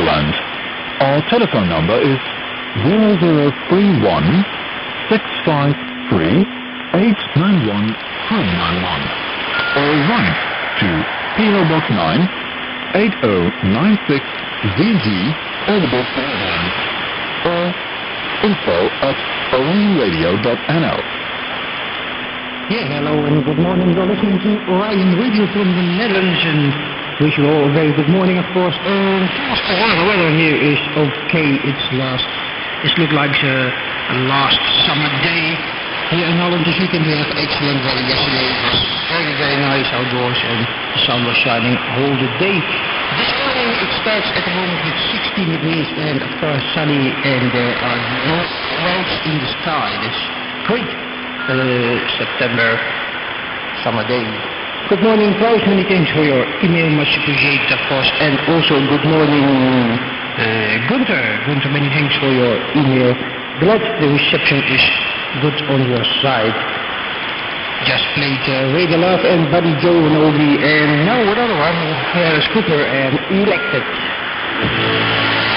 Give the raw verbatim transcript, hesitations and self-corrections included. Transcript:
Netherlands. Our telephone number is zero zero three one, six five three, eight nine one three nine one. Or write to P O Box nine, eight zero nine six Z G, Edinburgh, Netherlands. Or info at orion radio dot n l. Yeah, hello and good morning. You're listening to Orion Radio from the Netherlands, and wish you all a very good morning, of course. Um, the weather here is okay. It's last. It looks like a, a last summer day here in Holland this weekend. We have excellent weather. Yesterday it was very, very nice outdoors, and the sun was shining all the day. This morning it starts at the moment with sixteen degrees and of course sunny, and there are no clouds in the sky. That's great. Uh, September summer day. Good morning, Klaus. Many thanks for your email, much appreciated, of course. And also good morning, uh, Gunther. Gunther, many thanks for your email. Glad the reception is good on your side. Just played uh, Radio Love and Buddy Joe and Obi, and now another one, Harris Cooper and Elected.